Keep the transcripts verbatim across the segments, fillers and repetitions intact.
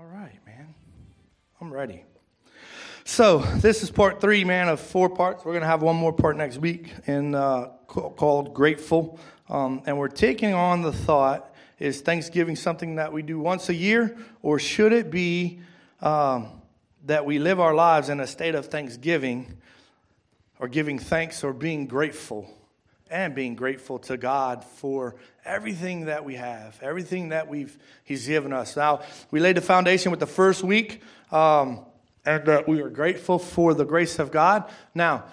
All right, man. I'm ready. So this is part three, man, of four parts. We're going to have one more part next week in, uh, called Grateful. Um, and we're taking on the thought, is Thanksgiving something that we do once a year? Or should it be um, that we live our lives in a state of thanksgiving or giving thanks or being grateful? And being grateful to God for everything that we have, everything that we've He's given us. Now, we laid the foundation with the first week, um, and uh, we are grateful for the grace of God. Now,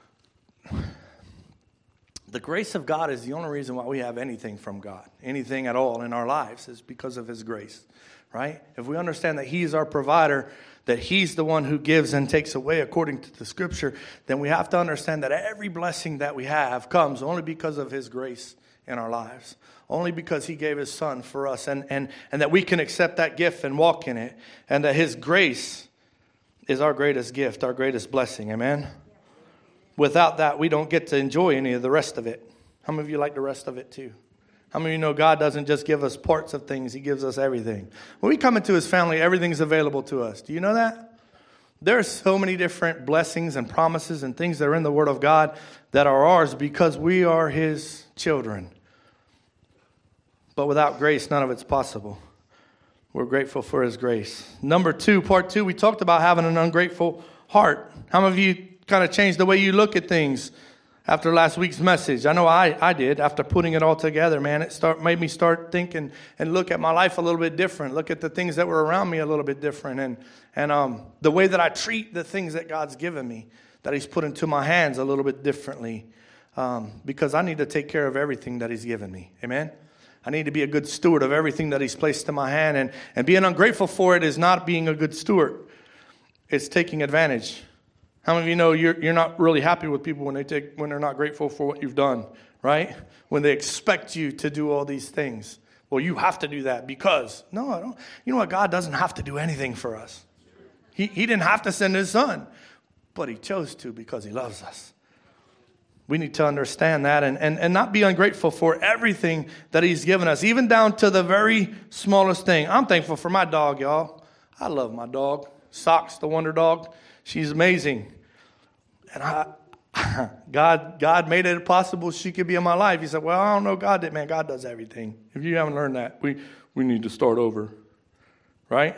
the grace of God is the only reason why we have anything from God, anything at all in our lives, is because of His grace, right? If we understand that He is our provider, that He's the one who gives and takes away according to the Scripture, then we have to understand that every blessing that we have comes only because of His grace in our lives, only because He gave His Son for us, and, and, and that we can accept that gift and walk in it, and that His grace is our greatest gift, our greatest blessing, amen? Without that, we don't get to enjoy any of the rest of it. How many of you like the rest of it too? How many of you know God doesn't just give us parts of things, He gives us everything? When we come into His family, everything's available to us. Do you know that? There are so many different blessings and promises and things that are in the Word of God that are ours because we are His children. But without grace, none of it's possible. We're grateful for His grace. Number two, part two, we talked about having an ungrateful heart. How many of you kind of changed the way you look at things after last week's message? I know I, I did. After putting it all together, man, it start made me start thinking and look at my life a little bit different. Look at the things that were around me a little bit different. And and um, the way that I treat the things that God's given me, that He's put into my hands a little bit differently. Um, because I need to take care of everything that He's given me. Amen? I need to be a good steward of everything that He's placed in my hand. And, and being ungrateful for it is not being a good steward. It's taking advantage. How many of you know you're you're not really happy with people when they take when they're not grateful for what you've done, right? When they expect you to do all these things. Well, you have to do that because no, I don't. You know what? God doesn't have to do anything for us. He He didn't have to send His Son, but He chose to because He loves us. We need to understand that and, and, and not be ungrateful for everything that He's given us, even down to the very smallest thing. I'm thankful for my dog, y'all. I love my dog. Socks, the wonder dog. She's amazing. And I, God God made it possible she could be in my life. He said, well, I don't know God did. Man, God does everything. If you haven't learned that, we, we need to start over. Right?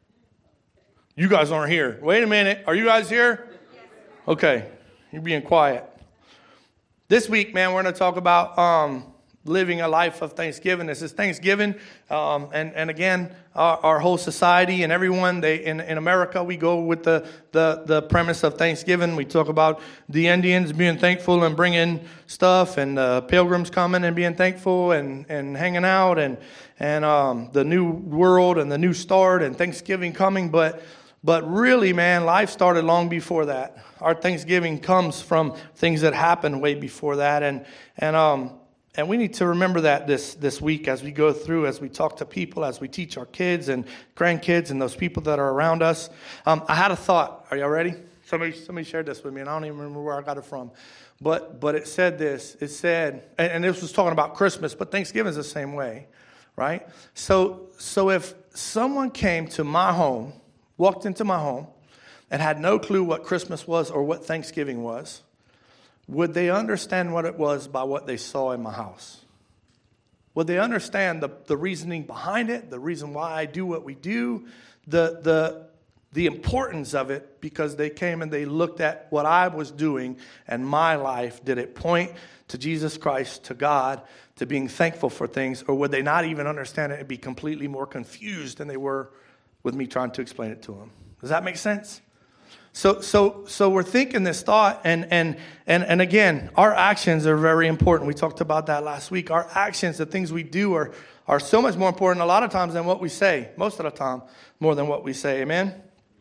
You guys aren't here. Wait a minute. Are you guys here? Okay. You're being quiet. This week, man, we're going to talk about um, living a life of thanksgiving. This is Thanksgiving. Um, and, and again, our, our whole society and everyone, they in, in America, we go with the, the, the premise of Thanksgiving. We talk about the Indians being thankful and bringing stuff, and uh, pilgrims coming and being thankful and, and hanging out, and, and um, the new world and the new start and Thanksgiving coming. But But really, man, life started long before that. Our Thanksgiving comes from things that happened way before that. And and um and we need to remember that this, this week as we go through, as we talk to people, as we teach our kids and grandkids and those people that are around us. Um, I had a thought. Are y'all ready? Somebody somebody shared this with me, and I don't even remember where I got it from. But but it said this. It said, and, and this was talking about Christmas, but Thanksgiving is the same way, right? So So if someone came to my home, walked into my home, and had no clue what Christmas was or what Thanksgiving was, would they understand what it was by what they saw in my house? Would they understand the, the reasoning behind it, the reason why I do what we do, the, the, the importance of it, because they came and they looked at what I was doing and my life? Did it point to Jesus Christ, to God, to being thankful for things? Or would they not even understand it and be completely more confused than they were with me trying to explain it to them? Does that make sense? So so so we're thinking this thought, and and and and again, our actions are very important. We talked about that last week. Our actions, the things we do, are are so much more important a lot of times than what we say. Most of the time, more than what we say. Amen?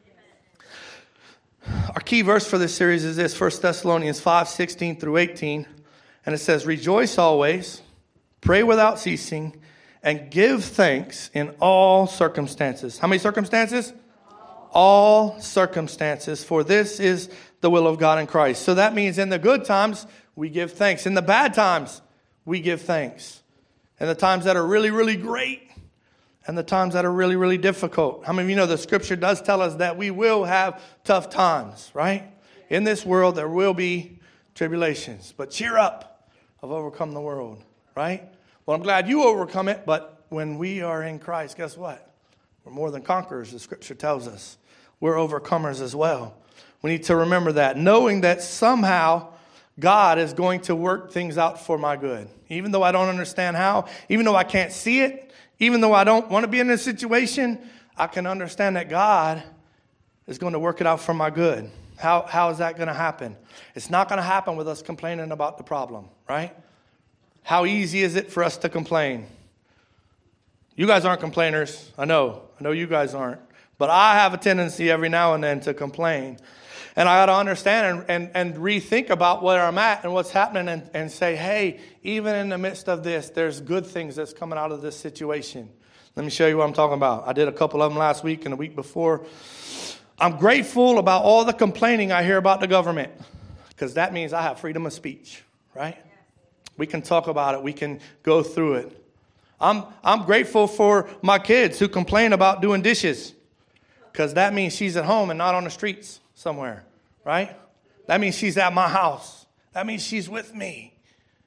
Our key verse for this series is this, First Thessalonians five, sixteen through eighteen. And it says, rejoice always, pray without ceasing, and give thanks in all circumstances. How many circumstances? All. all circumstances, for this is the will of God in Christ. So that means in the good times, we give thanks. In the bad times, we give thanks. In the times that are really, really great, and the times that are really, really difficult. How many of you know the scripture does tell us that we will have tough times, right? In this world, there will be tribulations. But cheer up, I've overcome the world, right? Well, I'm glad you overcome it, but when we are in Christ, guess what? We're more than conquerors, the scripture tells us. We're overcomers as well. We need to remember that, knowing that somehow God is going to work things out for my good. Even though I don't understand how, even though I can't see it, even though I don't want to be in this situation, I can understand that God is going to work it out for my good. How, how is that going to happen? It's not going to happen with us complaining about the problem, right? How easy is it for us to complain? You guys aren't complainers. I know. I know you guys aren't. But I have a tendency every now and then to complain. And I got to understand and, and, and rethink about where I'm at and what's happening and, and say, hey, even in the midst of this, there's good things that's coming out of this situation. Let me show you what I'm talking about. I did a couple of them last week and the week before. I'm grateful about all the complaining I hear about the government, because that means I have freedom of speech, right? We can talk about it. We can go through it. I'm I'm grateful for my kids who complain about doing dishes, because that means she's at home and not on the streets somewhere, right? That means she's at my house. That means she's with me.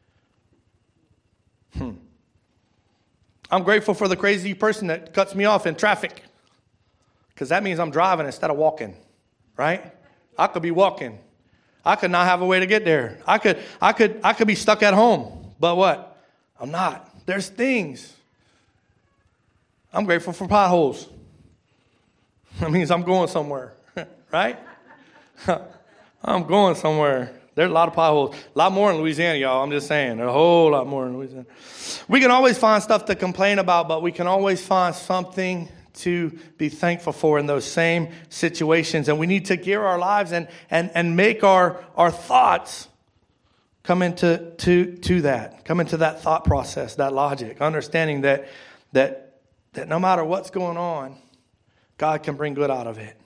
Hmm. I'm grateful for the crazy person that cuts me off in traffic, because that means I'm driving instead of walking, right? I could be walking. I could not have a way to get there. I could, I could, I could be stuck at home, but what? I'm not. There's things. I'm grateful for potholes. That means I'm going somewhere, right? I'm going somewhere. There's a lot of potholes. A lot more in Louisiana, y'all. I'm just saying. There's a whole lot more in Louisiana. We can always find stuff to complain about, but we can always find something to be thankful for in those same situations. And we need to gear our lives and and, and make our, our thoughts come into to, to that. Come into that thought process, that logic. Understanding that that that no matter what's going on, God can bring good out of it.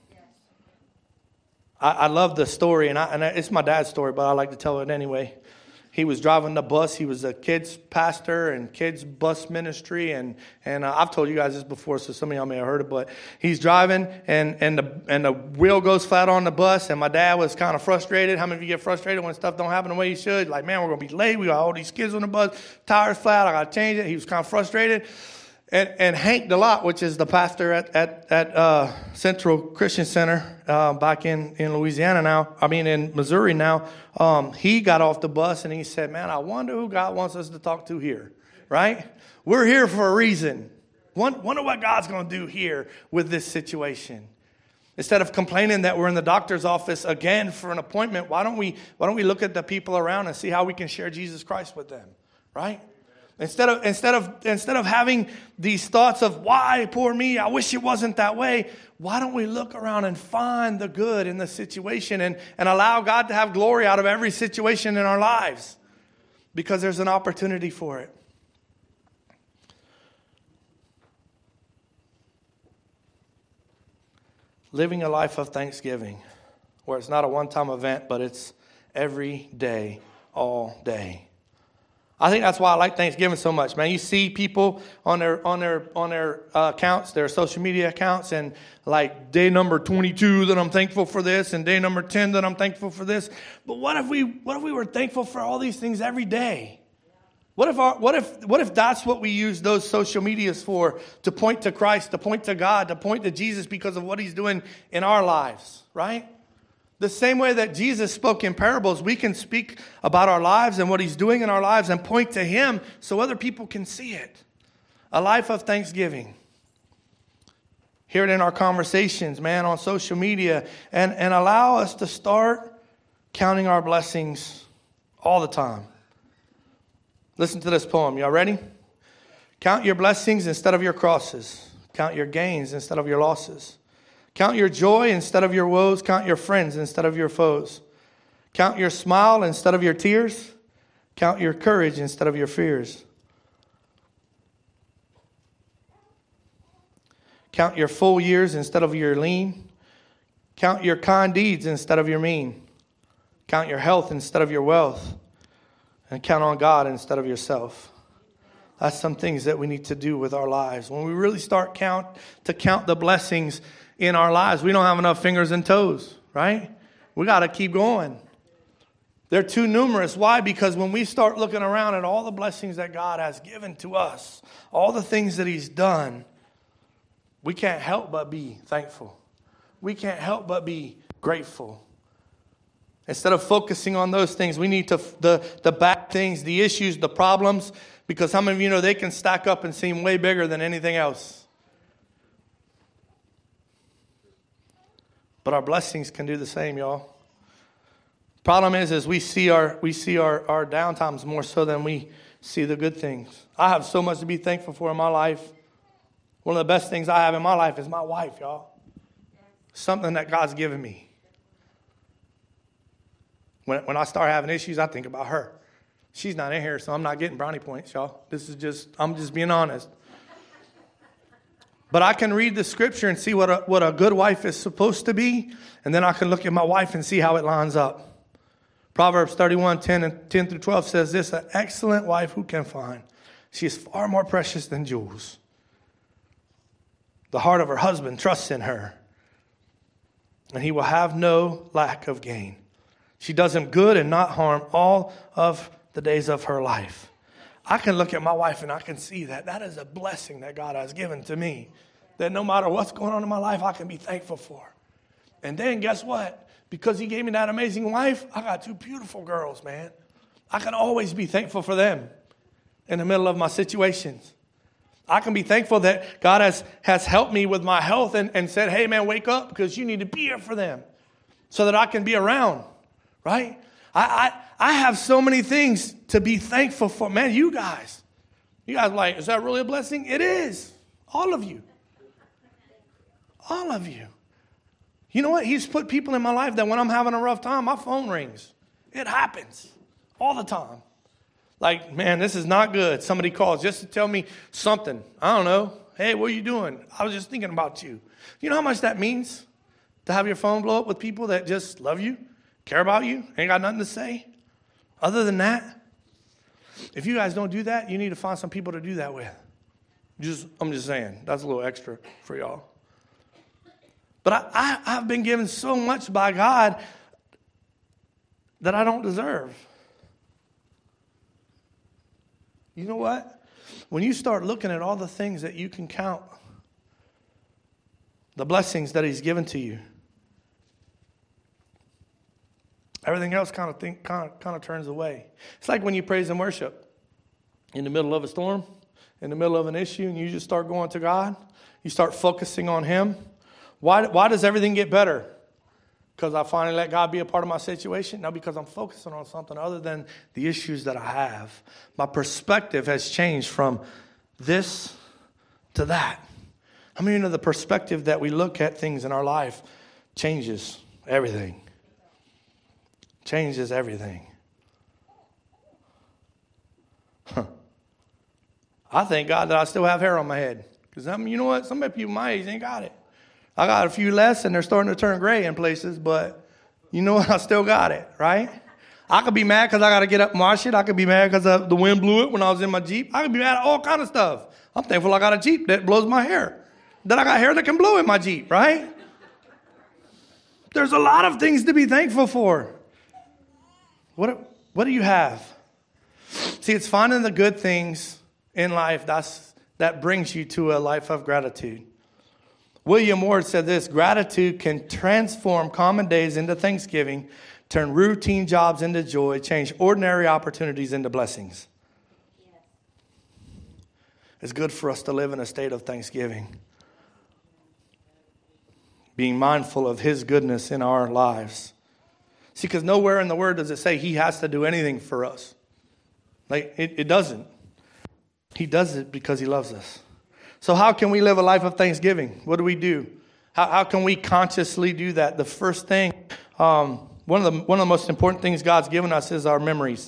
I, I love the story, and, I, and it's my dad's story, but I like to tell it anyway. He was driving the bus. He was a kids pastor and kids bus ministry. And, and uh, I've told you guys this before, so some of y'all may have heard it. But he's driving, and, and, the, and the wheel goes flat on the bus. And my dad was kind of frustrated. How many of you get frustrated when stuff don't happen the way you should? Like, man, we're going to be late. We got all these kids on the bus. Tires flat. I got to change it. He was kind of frustrated. And, and Hank DeLotte, which is the pastor at at, at uh, Central Christian Center uh, back in, in Louisiana now, I mean in Missouri now, um, he got off the bus and he said, man, I wonder who God wants us to talk to here, right? We're here for a reason. Wonder what God's going to do here with this situation. Instead of complaining that we're in the doctor's office again for an appointment, why don't we why don't we look at the people around and see how we can share Jesus Christ with them, right? Instead of instead of instead of having these thoughts of why poor me, I wish it wasn't that way, why don't we look around and find the good in the situation and, and allow God to have glory out of every situation in our lives? Because there's an opportunity for it. Living a life of thanksgiving, where it's not a one-time event, but it's every day, all day. I think that's why I like Thanksgiving so much, man. You see people on their on their on their uh, accounts, their social media accounts, and like day number twenty-two that I'm thankful for this, and day number ten that I'm thankful for this. But what if we what if we were thankful for all these things every day? What if our, what if what if that's what we use those social medias for, to point to Christ, to point to God, to point to Jesus because of what He's doing in our lives, right? The same way that Jesus spoke in parables, we can speak about our lives and what He's doing in our lives and point to Him so other people can see it. A life of thanksgiving. Hear it in our conversations, man, on social media, and, and allow us to start counting our blessings all the time. Listen to this poem. Y'all ready? Count your blessings instead of your crosses. Count your gains instead of your losses. Count your joy instead of your woes. Count your friends instead of your foes. Count your smile instead of your tears. Count your courage instead of your fears. Count your full years instead of your lean. Count your kind deeds instead of your mean. Count your health instead of your wealth. And count on God instead of yourself. That's some things that we need to do with our lives. When we really start count to count the blessings in our lives, we don't have enough fingers and toes, right? We got to keep going. They're too numerous. Why? Because when we start looking around at all the blessings that God has given to us, all the things that he's done, we can't help but be thankful. We can't help but be grateful. Instead of focusing on those things, we need to, the, the bad things, the issues, the problems, because how many of you know they can stack up and seem way bigger than anything else? But our blessings can do the same, y'all. Problem is, is we see our we see our, our downtimes more so than we see the good things. I have so much to be thankful for in my life. One of the best things I have in my life is my wife, y'all. Something that God's given me. When, when I start having issues, I think about her. She's not in here, so I'm not getting brownie points, y'all. This is just, I'm just being honest. But I can read the scripture and see what a, what a good wife is supposed to be, and then I can look at my wife and see how it lines up. Proverbs thirty-one, ten and ten through twelve says this, an excellent wife who can find? She is far more precious than jewels. The heart of her husband trusts in her, and he will have no lack of gain. She does him good and not harm all of the days of her life. I can look at my wife and I can see that. That is a blessing that God has given to me. That no matter what's going on in my life, I can be thankful for. And then guess what? Because he gave me that amazing wife, I got two beautiful girls, man. I can always be thankful for them in the middle of my situations. I can be thankful that God has, has helped me with my health and, and said, hey, man, wake up because you need to be here for them so that I can be around, right? I, I I have so many things to be thankful for. Man, you guys, you guys are like, is that really a blessing? It is. All of you. All of you. You know what? He's put people in my life that when I'm having a rough time, my phone rings. It happens all the time. Like, man, this is not good. Somebody calls just to tell me something. I don't know. Hey, what are you doing? I was just thinking about you. You know how much that means to have your phone blow up with people that just love you, care about you, ain't got nothing to say? Other than that, if you guys don't do that, you need to find some people to do that with. Just, I'm just saying, that's a little extra for y'all. But I, I, I've been given so much by God that I don't deserve. You know what? When you start looking at all the things that you can count, the blessings that he's given to you, everything else kind of think kind of kind of turns away. It's like when you praise and worship in the middle of a storm, in the middle of an issue, and you just start going to God. You start focusing on him. Why, why does everything get better? Because I finally let God be a part of my situation? No, because I'm focusing on something other than the issues that I have. My perspective has changed from this to that. I mean, you know, the perspective that we look at things in our life changes everything. Changes everything. Huh. I thank God that I still have hair on my head. Because, I mean, you know what? Some people my age ain't got it. I got a few less, and they're starting to turn gray in places, but you know what? I still got it, right? I could be mad because I got to get up and wash it. I could be mad because the wind blew it when I was in my Jeep. I could be mad at all kind of stuff. I'm thankful I got a Jeep that blows my hair. That I got hair that can blow in my Jeep, right? There's a lot of things to be thankful for. What, what do you have? See, it's finding the good things in life that's, that brings you to a life of gratitude. William Ward said this, gratitude can transform common days into thanksgiving, turn routine jobs into joy, change ordinary opportunities into blessings. Yes. It's good for us to live in a state of thanksgiving, being mindful of his goodness in our lives. See, because nowhere in the Word does it say he has to do anything for us. Like, it, it doesn't. He does it because he loves us. So how can we live a life of thanksgiving? What do we do? How, how can we consciously do that? The first thing, um, one of the one of the most important things God's given us is our memories.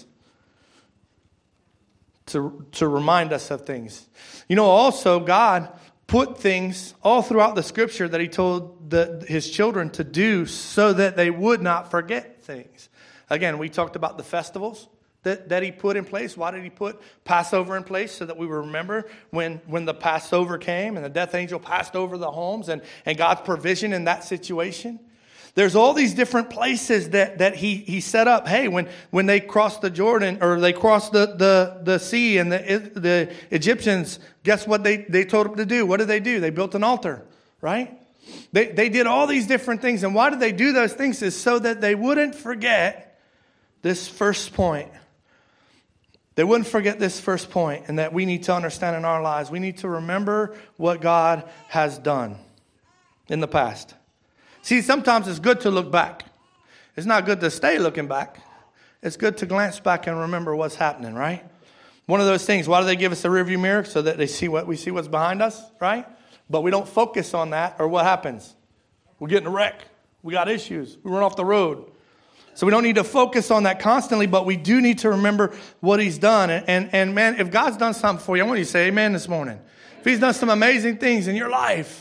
To, to remind us of things. You know, also, God put things all throughout the Scripture that he told the, his children to do so that they would not forget things. Again, we talked about the festivals. that, that he put in place? Why did he put Passover in place? So that we would remember when, when the Passover came and the death angel passed over the homes and, and God's provision in that situation. There's all these different places that, that he, he set up. Hey, when, when they crossed the Jordan or they crossed the, the, the sea and the, the Egyptians, guess what they, they told them to do? What did they do? They built an altar, right? They, they did all these different things. And why did they do those things? Is so that they wouldn't forget this first point. They wouldn't forget this first point, and that we need to understand in our lives. We need to remember what God has done in the past. See, sometimes it's good to look back. It's not good to stay looking back. It's good to glance back and remember what's happening, right? One of those things, why do they give us a rearview mirror? So that they see what we see what's behind us, right? But we don't focus on that, or what happens? We're getting a wreck. We got issues. We run off the road. So we don't need to focus on that constantly, but we do need to remember what he's done. And, and, and man, if God's done something for you, I want you to say amen this morning. If he's done some amazing things in your life,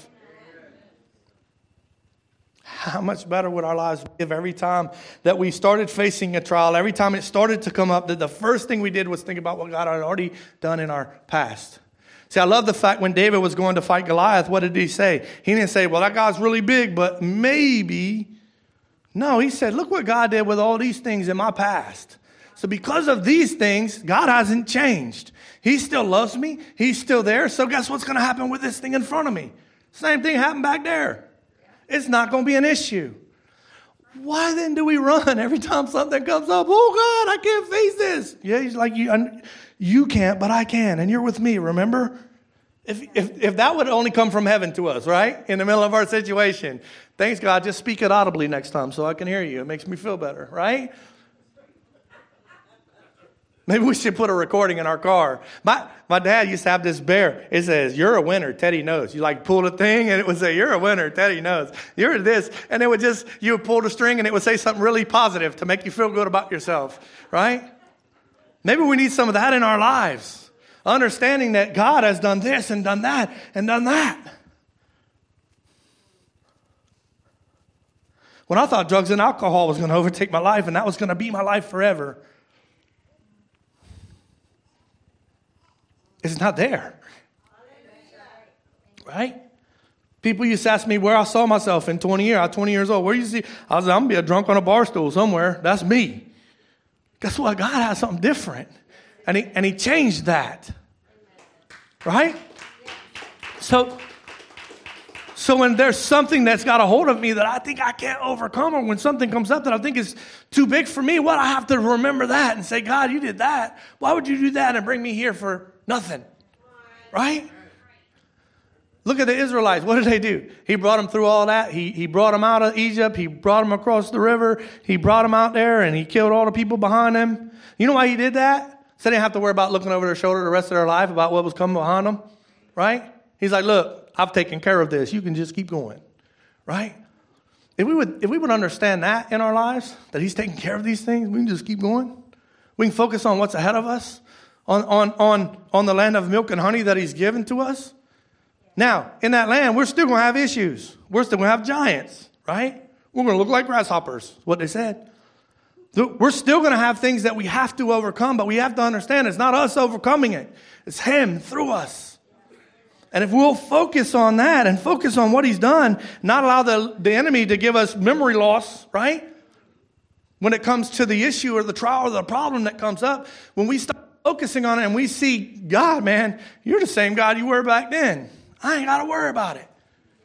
how much better would our lives be if every time that we started facing a trial, every time it started to come up, that the first thing we did was think about what God had already done in our past. See, I love the fact when David was going to fight Goliath, what did he say? He didn't say, well, that guy's really big, but maybe. No, he said, look what God did with all these things in my past. So because of these things, God hasn't changed. He still loves me. He's still there. So guess what's going to happen with this thing in front of me? Same thing happened back there. It's not going to be an issue. Why then do we run every time something comes up? Oh, God, I can't face this. Yeah, he's like, you you can't, but I can. And you're with me, remember? If, if, if that would only come from heaven to us, right? In the middle of our situation. Thanks, God. Just speak it audibly next time so I can hear you. It makes me feel better, right? Maybe we should put a recording in our car. My my dad used to have this bear. It says, you're a winner, Teddy knows. You like pull the thing and it would say, you're a winner, Teddy knows. You're this. And it would just, you would pull the string and it would say something really positive to make you feel good about yourself, right? Maybe we need some of that in our lives. Understanding that God has done this and done that and done that. When I thought drugs and alcohol was going to overtake my life and that was going to be my life forever, it's not there. Right? People used to ask me where I saw myself in twenty years. I was twenty years old. Where do you see? I was like, I'm going to be a drunk on a bar stool somewhere. That's me. Guess what? God has something different. And he, and he changed that. Right? So, so when there's something that's got a hold of me that I think I can't overcome, or when something comes up that I think is too big for me, well, I have to remember that and say, God, you did that. Why would you do that and bring me here for nothing? Right? Look at the Israelites. What did they do? He brought them through all that. He, he brought them out of Egypt. He brought them across the river. He brought them out there and he killed all the people behind them. You know why he did that? So they didn't have to worry about looking over their shoulder the rest of their life about what was coming behind them. Right? He's like, look, I've taken care of this. You can just keep going. Right? If we would, if we would understand that in our lives, that he's taking care of these things, we can just keep going. We can focus on what's ahead of us, on, on, on, on the land of milk and honey that he's given to us. Now, in that land, we're still going to have issues. We're still going to have giants, right? We're going to look like grasshoppers, what they said. We're still going to have things that we have to overcome, but we have to understand it's not us overcoming it. It's him through us. And if we'll focus on that and focus on what he's done, not allow the, the enemy to give us memory loss, right? When it comes to the issue or the trial or the problem that comes up, when we start focusing on it and we see, God, man, you're the same God you were back then. I ain't got to worry about it.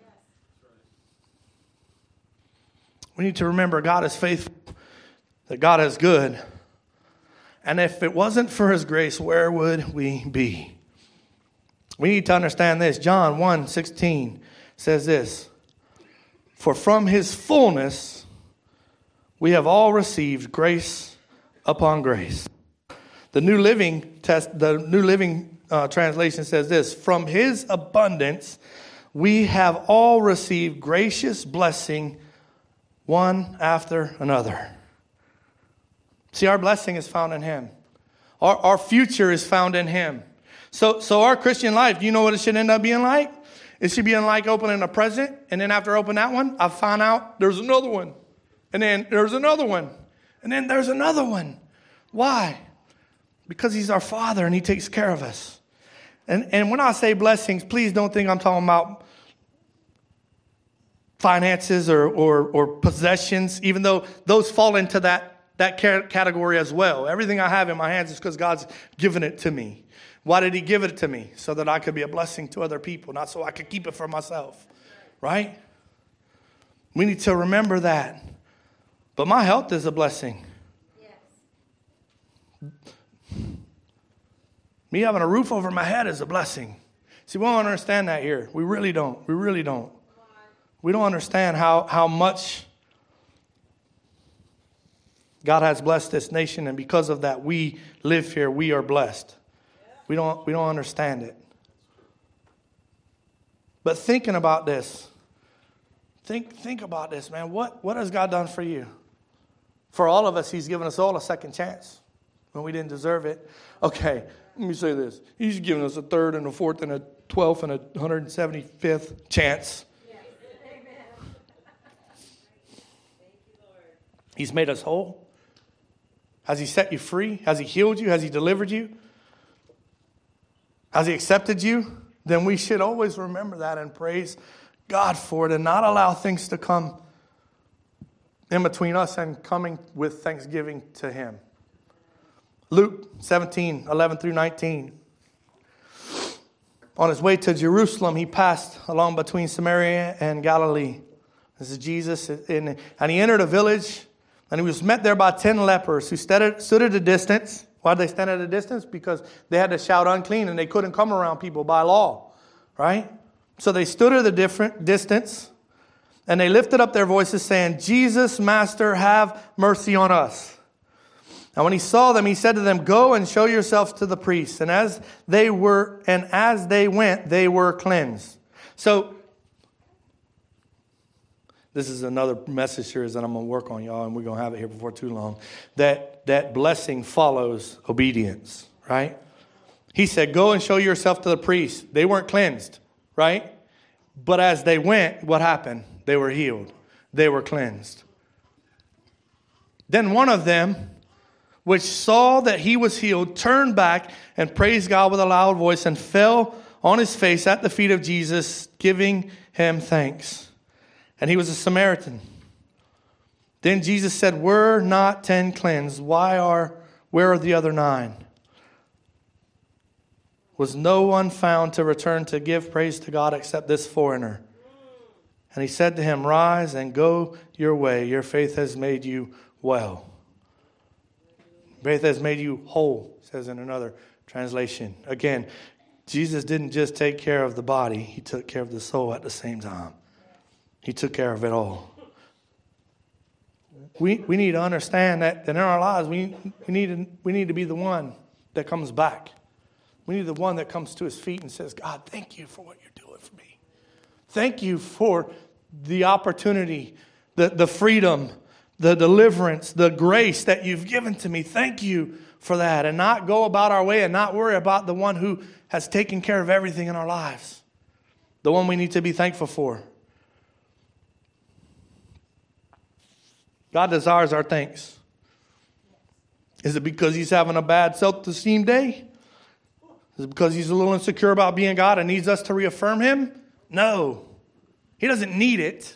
We need to remember God is faithful, that God is good. And if it wasn't for his grace, where would we be? We need to understand this. John one sixteen says this, for from his fullness we have all received grace upon grace. The New Living test, the New Living uh, translation says this, from his abundance we have all received gracious blessing one after another. See, our blessing is found in him. Our, our future is found in him. So, so our Christian life, do you know what it should end up being like? It should be like opening a present, and then after I open that one, I find out there's another one. And then there's another one. And then there's another one. Why? Because he's our Father and he takes care of us. And, and when I say blessings, please don't think I'm talking about finances or, or, or possessions, even though those fall into that, that category as well. Everything I have in my hands is because God's given it to me. Why did he give it to me? So that I could be a blessing to other people, not so I could keep it for myself. Right? We need to remember that. But my health is a blessing. Yes. Me having a roof over my head is a blessing. See, we don't understand that here. We really don't. We really don't. We don't understand how, how much God has blessed this nation, and because of that, we live here. We are blessed. We don't, we don't understand it. But thinking about this, think, think about this, man. What, what has God done for you? For all of us, he's given us all a second chance when we didn't deserve it. Okay, let me say this. He's given us a third and a fourth and a twelfth and a one hundred seventy-fifth chance. Yes. Amen. He's made us whole. Has he set you free? Has he healed you? Has he delivered you? Has he accepted you? Then we should always remember that and praise God for it and not allow things to come in between us and coming with thanksgiving to him. Luke seventeen, eleven through nineteen. On his way to Jerusalem, he passed along between Samaria and Galilee. This is Jesus. And he entered a village, and he was met there by ten lepers who stood at a distance. Why did they stand at a distance? Because they had to shout unclean, and they couldn't come around people by law. Right? So they stood at a different distance, and they lifted up their voices saying, Jesus, Master, have mercy on us. And when he saw them, he said to them, go and show yourselves to the priests. And as they were, and as they went, they were cleansed. So this is another message series that I'm going to work on, y'all, and we're going to have it here before too long. That that blessing follows obedience, right? He said, go and show yourself to the priests. They weren't cleansed, right? But as they went, what happened? They were healed. They were cleansed. Then one of them, which saw that he was healed, turned back and praised God with a loud voice and fell on his face at the feet of Jesus, giving him thanks. And he was a Samaritan. Then Jesus said, were not ten cleansed? Why are, where are the other nine? Was no one found to return to give praise to God except this foreigner? And he said to him, rise and go your way. Your faith has made you well. Faith has made you whole, says in another translation. Again, Jesus didn't just take care of the body. He took care of the soul at the same time. He took care of it all. We we need to understand that, that in our lives, we, we, need to, we need to be the one that comes back. We need the one that comes to his feet and says, God, thank you for what you're doing for me. Thank you for the opportunity, the, the freedom, the deliverance, the grace that you've given to me. Thank you for that. And not go about our way and not worry about the one who has taken care of everything in our lives. The one we need to be thankful for. God desires our thanks. Is it because he's having a bad self-esteem day? Is it because he's a little insecure about being God and needs us to reaffirm him? No. He doesn't need it.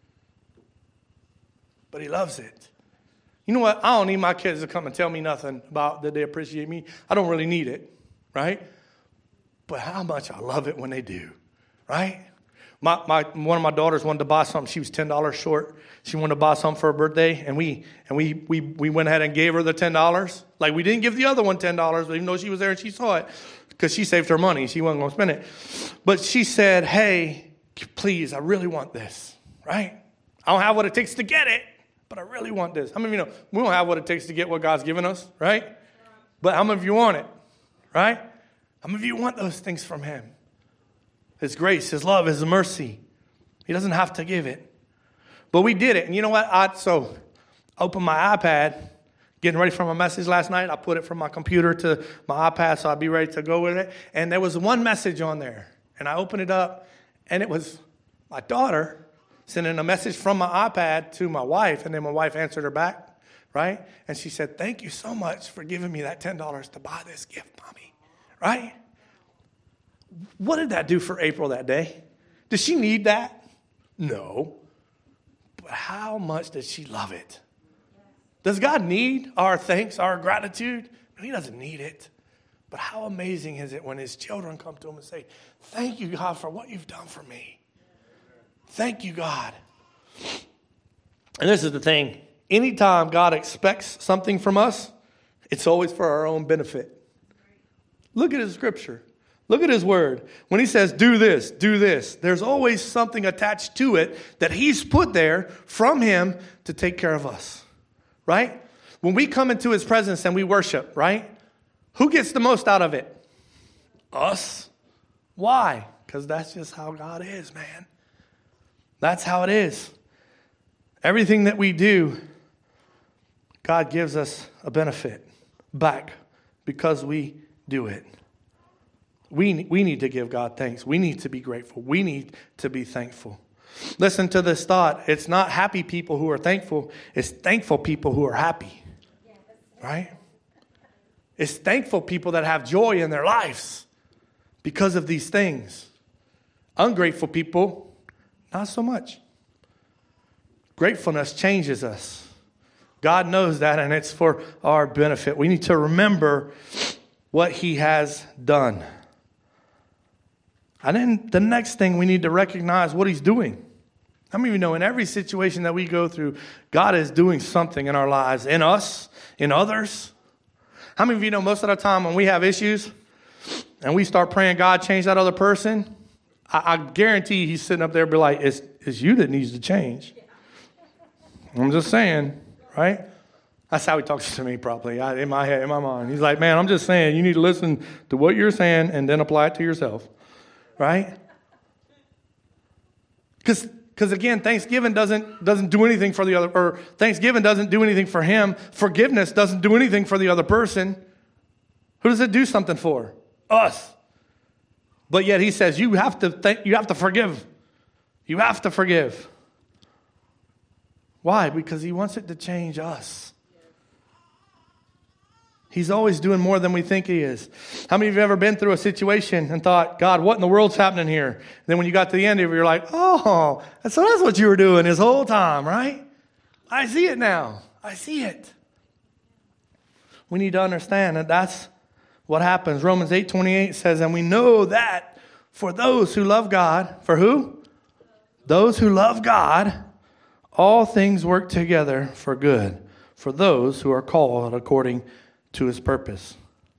But he loves it. You know what? I don't need my kids to come and tell me nothing about that they appreciate me. I don't really need it, right? But how much I love it when they do, right? My, my one of my daughters wanted to buy something. She was ten dollars short. She wanted to buy something for her birthday, and we and we we we went ahead and gave her the ten dollars. Like, we didn't give the other one ten dollars, even though she was there and she saw it, because she saved her money. She wasn't going to spend it. But she said, hey, please, I really want this, right? I don't have what it takes to get it, but I really want this. How many of you know we don't have what it takes to get what God's given us, right? But how many of you want it, right? How many of you want those things from him? His grace, his love, his mercy. He doesn't have to give it. But we did it. And you know what? I so opened my iPad, getting ready for my message last night. I put it from my computer to my iPad so I'd be ready to go with it. And there was one message on there. And I opened it up, and it was my daughter sending a message from my iPad to my wife. And then my wife answered her back right? And she said, thank you so much for giving me that ten dollars to buy this gift, Mommy, right? What did that do for April that day? Did she need that? No. But how much did she love it? Does God need our thanks, our gratitude? No, he doesn't need it. But how amazing is it when his children come to him and say, thank you, God, for what you've done for me. Thank you, God. And this is the thing. Anytime God expects something from us, it's always for our own benefit. Look at his scripture. Look at his word. When he says, do this, do this, there's always something attached to it that he's put there from him to take care of us, right? When we come into his presence and we worship, right? Who gets the most out of it? Us. Why? Because that's just how God is, man. That's how it is. Everything that we do, God gives us a benefit back because we do it. We, we need to give God thanks. We need to be grateful. We need to be thankful. Listen to this thought. It's not happy people who are thankful. It's thankful people who are happy. Right? It's thankful people that have joy in their lives because of these things. Ungrateful people, not so much. Gratefulness changes us. God knows that, and it's for our benefit. We need to remember what he has done. And then the next thing, we need to recognize what he's doing. How many of you know in every situation that we go through, God is doing something in our lives, in us, in others? How many of you know most of the time when we have issues and we start praying, God, change that other person, I, I guarantee he's sitting up there and be like, it's, it's you that needs to change. I'm just saying, right? That's how he talks to me probably, I, in my head, in my mind. He's like, man, I'm just saying, you need to listen to what you're saying and then apply it to yourself, right? Because Because again, Thanksgiving doesn't doesn't do anything for the other, or Thanksgiving doesn't do anything for him. Forgiveness doesn't do anything for the other person. Who does it do something for? Us. But yet he says you have to th- you have to forgive. You have to forgive. Why? Because he wants it to change us. He's always doing more than we think he is. How many of you have ever been through a situation and thought, God, what in the world's happening here? And then when you got to the end of it, you're like, oh, so that's what you were doing this whole time, right? I see it now. I see it. We need to understand that that's what happens. Romans eight twenty-eight says, and we know that for those who love God, for who? Those who love God, all things work together for good, for those who are called according to his purpose.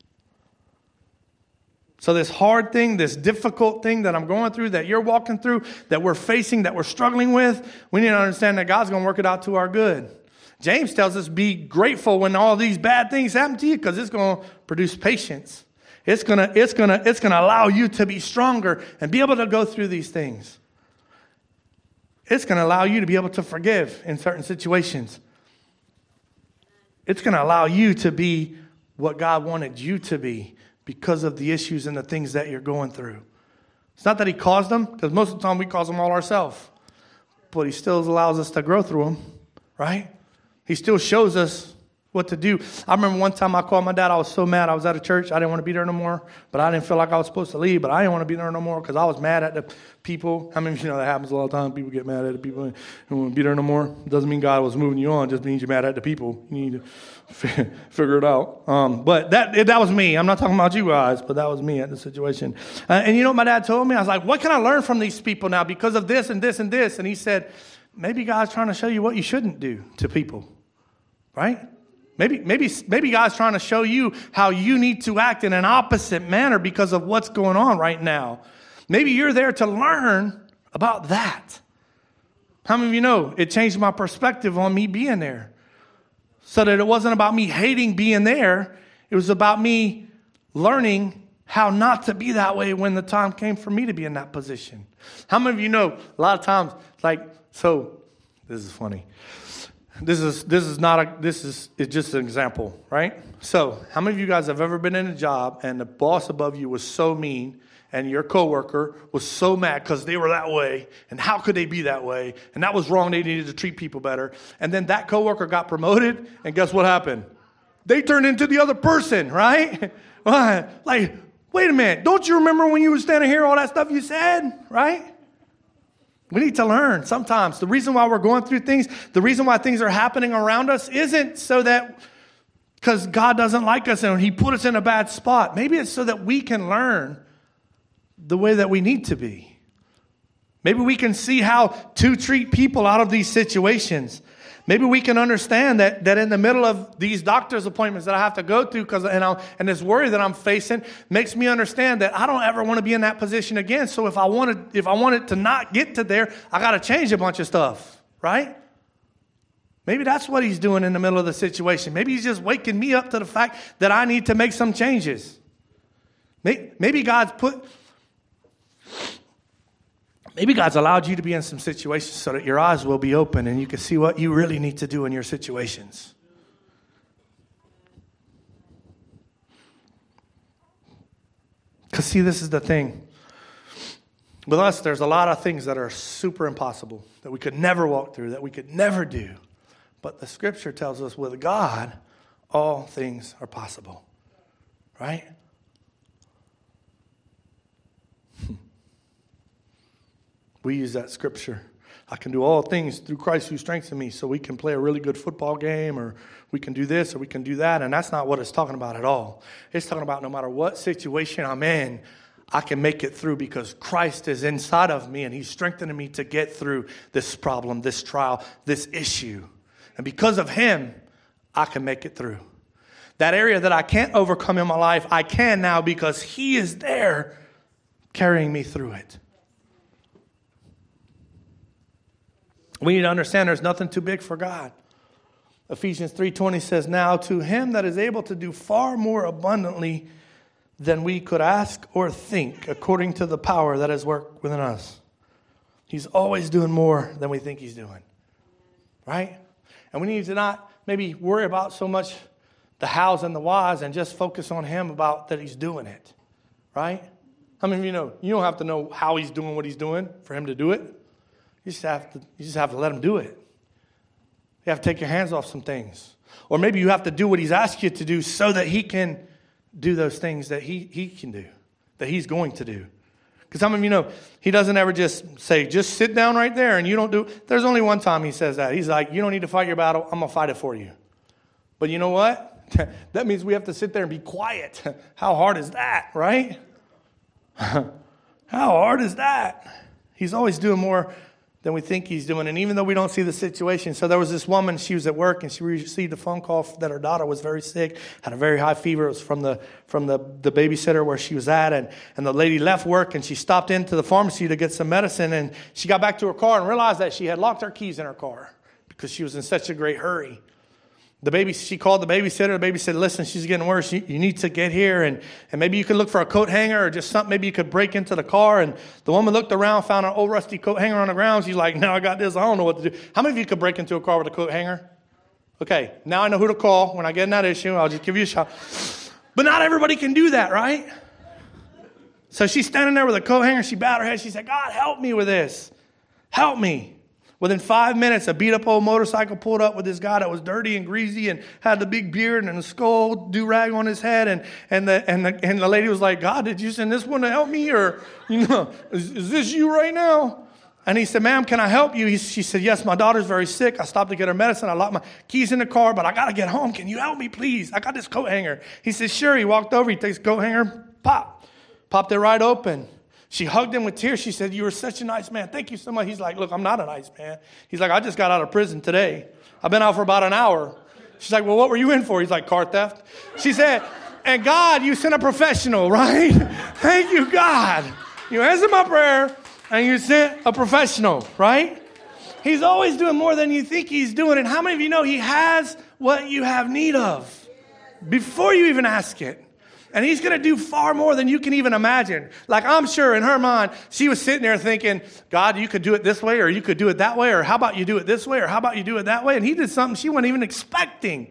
So this hard thing, this difficult thing that I'm going through, that you're walking through, that we're facing, that we're struggling with, we need to understand that God's going to work it out to our good. James tells us be grateful when all these bad things happen to you because it's going to produce patience. It's going to, it's going to, it's going to allow you to be stronger and be able to go through these things. It's going to allow you to be able to forgive in certain situations. It's going to allow you to be what God wanted you to be because of the issues and the things that you're going through. It's not that he caused them, because most of the time we cause them all ourselves. But he still allows us to grow through them, right? He still shows us what to do. I remember one time I called my dad. I was so mad. I was at a church. I didn't want to be there no more. But I didn't feel like I was supposed to leave. But I didn't want to be there no more because I was mad at the people. I mean, you know, that happens a lot of times. People get mad at the people who don't want to be there no more. It doesn't mean God was moving you on. It just means you're mad at the people. You need to f- figure it out. Um, but that that was me. I'm not talking about you guys, but that was me at the situation. Uh, and you know what my dad told me? I was like, what can I learn from these people now because of this and this and this? And he said, maybe God's trying to show you what you shouldn't do to people, right? Maybe, maybe, maybe God's trying to show you how you need to act in an opposite manner because of what's going on right now. Maybe you're there to learn about that. How many of you know it changed my perspective on me being there? So that it wasn't about me hating being there. It was about me learning how not to be that way when the time came for me to be in that position. How many of you know a lot of times, like, so this is funny. This is this is not a this is it's just an example, right? So, how many of you guys have ever been in a job and the boss above you was so mean and your coworker was so mad because they were that way, and how could they be that way, and that was wrong, they needed to treat people better, and then that coworker got promoted, and guess what happened? They turned into the other person, right? Like, wait a minute, don't you remember when you were standing here, all that stuff you said, right? We need to learn sometimes. The reason why we're going through things, the reason why things are happening around us isn't so that because God doesn't like us and he put us in a bad spot. Maybe it's so that we can learn the way that we need to be. Maybe we can see how to treat people out of these situations. Maybe we can understand that, that in the middle of these doctor's appointments that I have to go through because and, I, and this worry that I'm facing makes me understand that I don't ever want to be in that position again. So if I wanted, if I wanted to not get to there, I got to change a bunch of stuff, right? Maybe that's what he's doing in the middle of the situation. Maybe he's just waking me up to the fact that I need to make some changes. Maybe God's put, maybe God's allowed you to be in some situations so that your eyes will be open and you can see what you really need to do in your situations. Because see, this is the thing. With us, there's a lot of things that are super impossible, that we could never walk through, that we could never do. But the scripture tells us with God, all things are possible. Right? We use that scripture. I can do all things through Christ who strengthens me. So we can play a really good football game, or we can do this, or we can do that. And that's not what it's talking about at all. It's talking about no matter what situation I'm in, I can make it through because Christ is inside of me and he's strengthening me to get through this problem, this trial, this issue. And because of him, I can make it through. That area that I can't overcome in my life, I can now because he is there carrying me through it. We need to understand there's nothing too big for God. Ephesians three twenty says, now to him that is able to do far more abundantly than we could ask or think, according to the power that is worked within us. He's always doing more than we think he's doing. Right? And we need to not maybe worry about so much the hows and the whys and just focus on him about that he's doing it. Right? How many of you know, you don't have to know how he's doing what he's doing for him to do it. You just have to, you just have to let him do it. You have to take your hands off some things. Or maybe you have to do what he's asked you to do so that he can do those things that he, he can do, that he's going to do. Because some of you know, he doesn't ever just say, just sit down right there and you don't do. There's only one time he says that. He's like, you don't need to fight your battle. I'm going to fight it for you. But you know what? That means we have to sit there and be quiet. How hard is that, right? How hard is that? He's always doing more than we think he's doing. And even though we don't see the situation. So there was this woman, she was at work and she received a phone call that her daughter was very sick, had a very high fever. It was from the from the, the babysitter where she was at. And, and the lady left work and she stopped into the pharmacy to get some medicine. And she got back to her car and realized that she had locked her keys in her car because she was in such a great hurry. The baby, she called the babysitter. The baby said, listen, she's getting worse. You, you need to get here. And, and maybe you could look for a coat hanger or just something. Maybe you could break into the car. And the woman looked around, found an old rusty coat hanger on the ground. She's like, now I got this. I don't know what to do. How many of you could break into a car with a coat hanger? Okay, now I know who to call when I get in that issue. I'll just give you a shot. But not everybody can do that, right? So she's standing there with a coat hanger. She bowed her head. She said, God, help me with this. Help me. Within five minutes, a beat-up old motorcycle pulled up with this guy that was dirty and greasy and had the big beard and a skull do-rag on his head. And, and, the, and, the, and the lady was like, God, did you send this one to help me? Or, you know, is, is this you right now? And he said, ma'am, can I help you? He, she said, yes, my daughter's very sick. I stopped to get her medicine. I locked my keys in the car, but I got to get home. Can you help me, please? I got this coat hanger. He said, sure. He walked over. He takes the coat hanger, pop, popped it right open. She hugged him with tears. She said, you were such a nice man. Thank you so much. He's like, look, I'm not a nice man. He's like, I just got out of prison today. I've been out for about an hour. She's like, well, what were you in for? He's like, car theft. She said, and God, you sent a professional, right? Thank you, God. You answered my prayer and you sent a professional, right? He's always doing more than you think he's doing. And how many of you know he has what you have need of before you even ask it? And he's going to do far more than you can even imagine. Like, I'm sure in her mind, she was sitting there thinking, God, you could do it this way, or you could do it that way, or how about you do it this way, or how about you do it that way? And he did something she wasn't even expecting.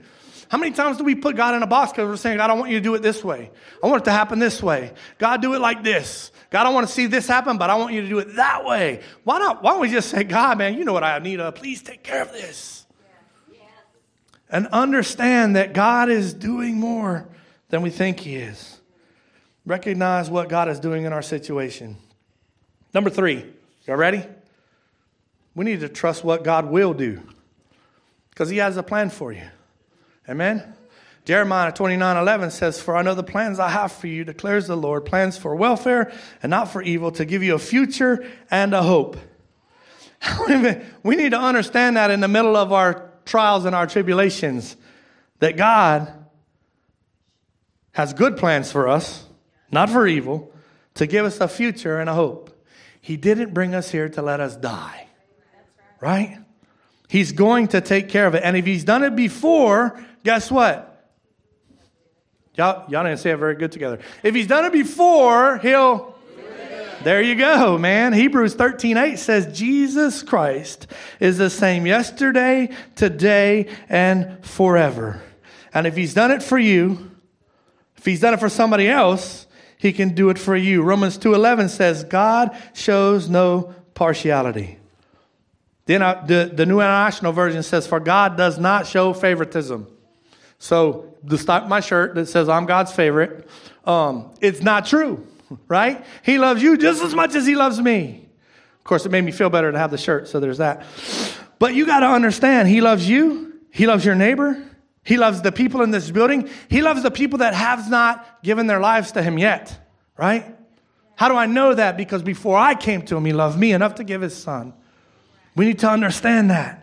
How many times do we put God in a box because we're saying, God, I want you to do it this way. I want it to happen this way. God, do it like this. God, I want to see this happen, but I want you to do it that way. Why not? Why don't we just say, God, man, you know what I need. Uh, please take care of this. Yeah. Yeah. And understand that God is doing more than we think he is. Recognize what God is doing in our situation. Number three, y'all ready? We need to trust what God will do because he has a plan for you. Amen? Jeremiah twenty-nine eleven says, for I know the plans I have for you, declares the Lord, plans for welfare and not for evil, to give you a future and a hope. We need to understand that in the middle of our trials and our tribulations, that God has good plans for us, not for evil, to give us a future and a hope. He didn't bring us here to let us die. Right? He's going to take care of it. And if he's done it before, guess what? Y'all, y'all didn't say it very good together. If he's done it before, he'll... There you go, man. Hebrews thirteen eight says Jesus Christ is the same yesterday, today, and forever. And if he's done it for you, if he's done it for somebody else, he can do it for you. Romans two eleven says God shows no partiality. Then the, the New International Version says, for God does not show favoritism. So the stop my shirt that says I'm God's favorite, um, it's not true, right? He loves you just as much as he loves me. Of course, it made me feel better to have the shirt, so there's that. But you got to understand, he loves you. He loves your neighbor. He loves the people in this building. He loves the people that have not given their lives to him yet, right? How do I know that? Because before I came to him, he loved me enough to give his son. We need to understand that.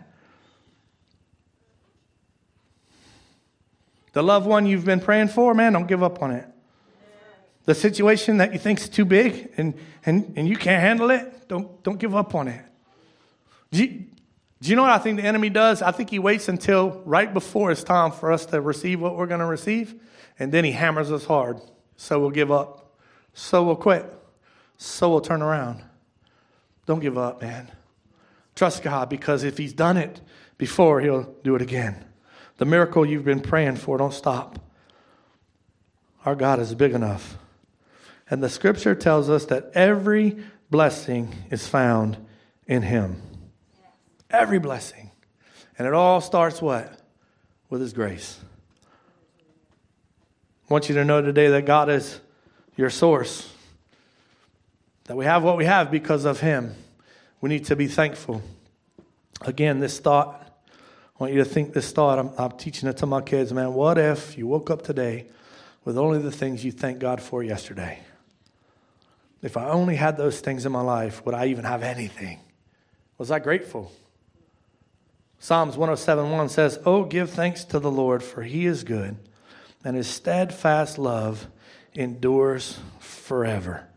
The loved one you've been praying for, man, don't give up on it. The situation that you think is too big and, and, and you can't handle it, don't, don't give up on it. Do you, do you know what I think the enemy does? I think he waits until right before it's time for us to receive what we're going to receive, and then he hammers us hard. So we'll give up. So we'll quit. So we'll turn around. Don't give up, man. Trust God, because if he's done it before, he'll do it again. The miracle you've been praying for, don't stop. Our God is big enough. And the scripture tells us that every blessing is found in him. Every blessing. And it all starts what? With his grace. I want you to know today that God is your source. That we have what we have because of him. We need to be thankful. Again, this thought, I want you to think this thought. I'm, I'm teaching it to my kids, man. What if you woke up today with only the things you thanked God for yesterday? If I only had those things in my life, would I even have anything? Was I grateful? Psalms one oh seven one says, oh, give thanks to the Lord, for he is good, and his steadfast love endures forever.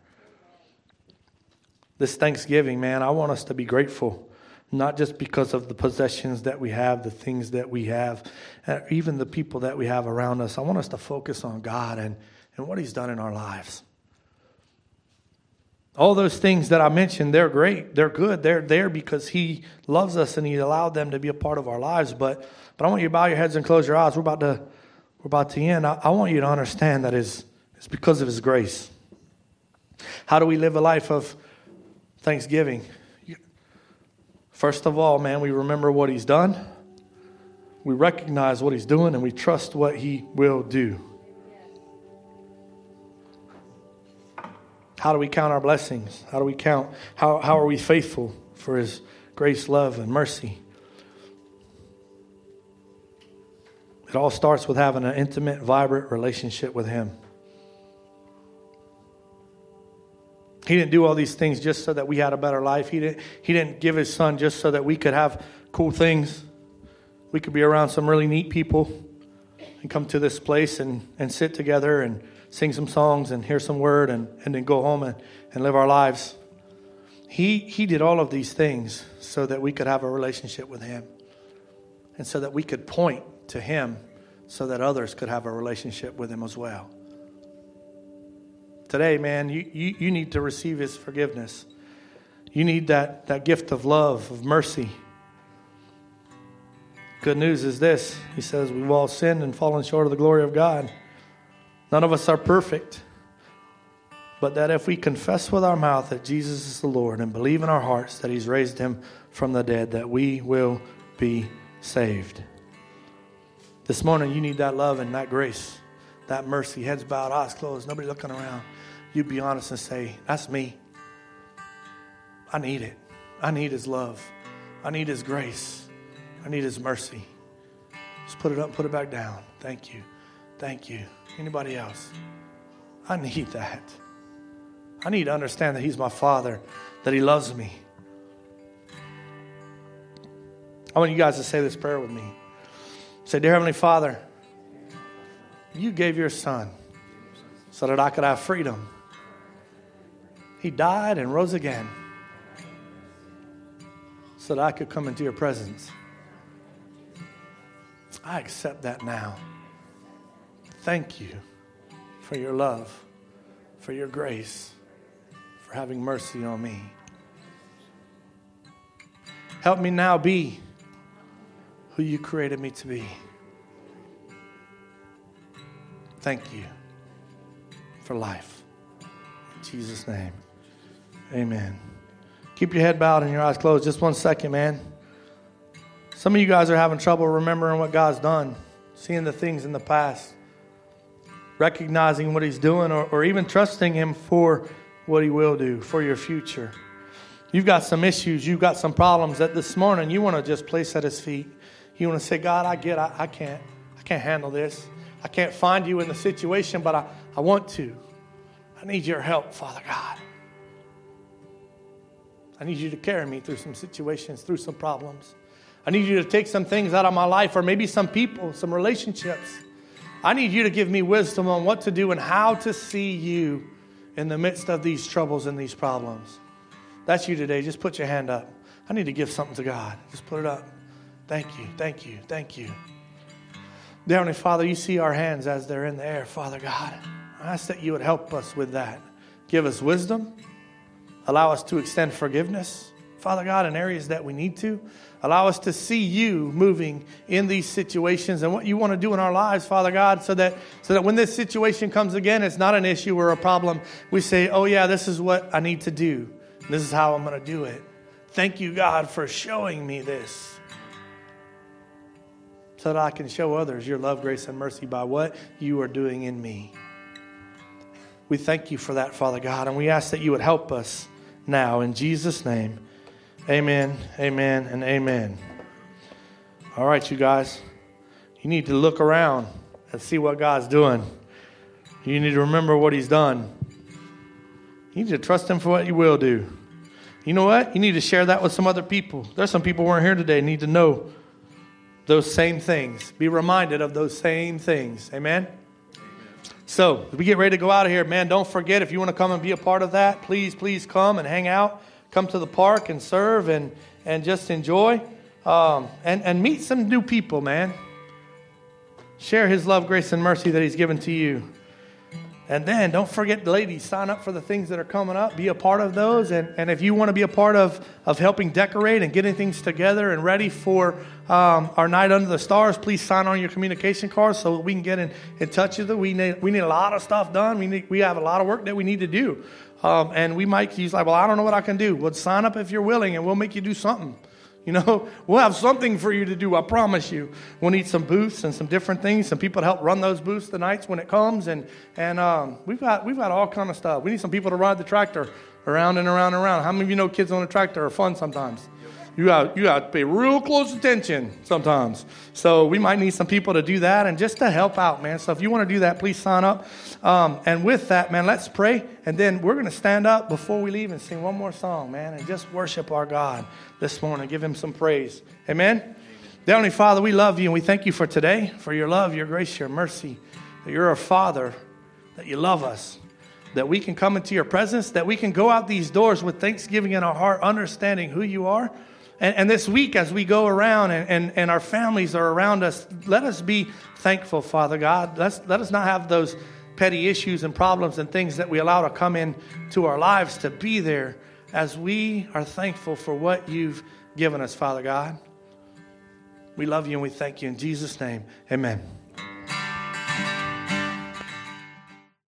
This Thanksgiving, man, I want us to be grateful, not just because of the possessions that we have, the things that we have, even the people that we have around us. I want us to focus on God and, and what he's done in our lives. All those things that I mentioned, they're great. They're good. They're there because he loves us and he allowed them to be a part of our lives. But but I want you to bow your heads and close your eyes. We're about to we're about to end. I, I want you to understand that it's, it's because of his grace. How do we live a life of Thanksgiving? First of all, man, we remember what he's done. We recognize what he's doing, and we trust what he will do. How do we count our blessings? How do we count? How, how are we faithful for his grace, love, and mercy? It all starts with having an intimate, vibrant relationship with him. He didn't do all these things just so that we had a better life. He didn't, he didn't give his son just so that we could have cool things. We could be around some really neat people and come to this place and, and sit together and sing some songs and hear some word and, and then go home and, and live our lives. He, he did all of these things so that we could have a relationship with him and so that we could point to him so that others could have a relationship with him as well. Today, man, you, you, you need to receive his forgiveness. You need that, that gift of love, of mercy. Good news is this. He says we've all sinned and fallen short of the glory of God. None of us are perfect. But that if we confess with our mouth that Jesus is the Lord and believe in our hearts that he's raised him from the dead, that we will be saved. This morning you need that love and that grace, that mercy, heads bowed, eyes closed, nobody looking around. You be honest and say, that's me. I need it. I need his love. I need his grace. I need his mercy. Just put it up, put it back down. Thank you. Thank you. Anybody else? I need that. I need to understand that he's my Father, that he loves me. I want you guys to say this prayer with me. Say, dear Heavenly Father, you gave your Son so that I could have freedom. He died and rose again so that I could come into your presence. I accept that now. Thank you for your love, for your grace, for having mercy on me. Help me now be who you created me to be. Thank you for life. In Jesus' name, amen. Keep your head bowed and your eyes closed. Just one second, man. Some of you guys are having trouble remembering what God's done, seeing the things in the past, recognizing what he's doing, or, or even trusting him for what he will do for your future. You've got some issues. You've got some problems that this morning you want to just place at his feet. You want to say, God, I get, I, I can't, I can't handle this. I can't find you in the situation, but I, I want to. I need your help, Father God. I need you to carry me through some situations, through some problems. I need you to take some things out of my life, or maybe some people, some relationships. I need you to give me wisdom on what to do and how to see you in the midst of these troubles and these problems. That's you today. Just put your hand up. I need to give something to God. Just put it up. Thank you, thank you, thank you. Dear Heavenly Father, you see our hands as they're in the air, Father God. I ask that you would help us with that. Give us wisdom. Allow us to extend forgiveness, Father God, in areas that we need to. Allow us to see you moving in these situations and what you want to do in our lives, Father God, so that so that when this situation comes again, it's not an issue or a problem. We say, oh yeah, this is what I need to do. This is how I'm going to do it. Thank you, God, for showing me this, so that I can show others your love, grace, and mercy by what you are doing in me. We thank you for that, Father God, and we ask that you would help us now in Jesus' name. Amen, amen, and amen. All right, you guys, you need to look around and see what God's doing. You need to remember what he's done. You need to trust him for what he will do. You know what? You need to share that with some other people. There's some people who aren't here today need to know those same things. Be reminded of those same things. Amen? So, as we get ready to go out of here, man, don't forget, if you want to come and be a part of that, please, please come and hang out. Come to the park and serve and, and just enjoy. Um, and, and meet some new people, man. Share his love, grace, and mercy that he's given to you. And then don't forget, ladies, sign up for the things that are coming up. Be a part of those. And, and if you want to be a part of, of helping decorate and getting things together and ready for um, our night under the stars, please sign on your communication cards so we can get in, in touch with you. We need, we need a lot of stuff done. We need, we have a lot of work that we need to do. Um, and we might use like, well, I don't know what I can do. Well, sign up if you're willing, and we'll make you do something. You know, we'll have something for you to do, I promise you. We'll need some booths and some different things, some people to help run those booths the nights when it comes, and and um, we've got we've got all kind of stuff. We need some people to ride the tractor around and around and around. How many of you know kids on a tractor are fun sometimes? You got you got to pay real close attention sometimes. So we might need some people to do that and just to help out, man. So if you want to do that, please sign up. Um, and with that, man, let's pray. And then we're going to stand up before we leave and sing one more song, man, and just worship our God this morning. Give him some praise. Amen? Amen. Dear Heavenly Father, we love you and we thank you for today, for your love, your grace, your mercy, that you're our Father, that you love us, that we can come into your presence, that we can go out these doors with thanksgiving in our heart, understanding who you are. And, and this week, as we go around and, and, and our families are around us, let us be thankful, Father God. Let's, let us not have those petty issues and problems and things that we allow to come into our lives to be there as we are thankful for what you've given us, Father God. We love you and we thank you in Jesus' name. Amen.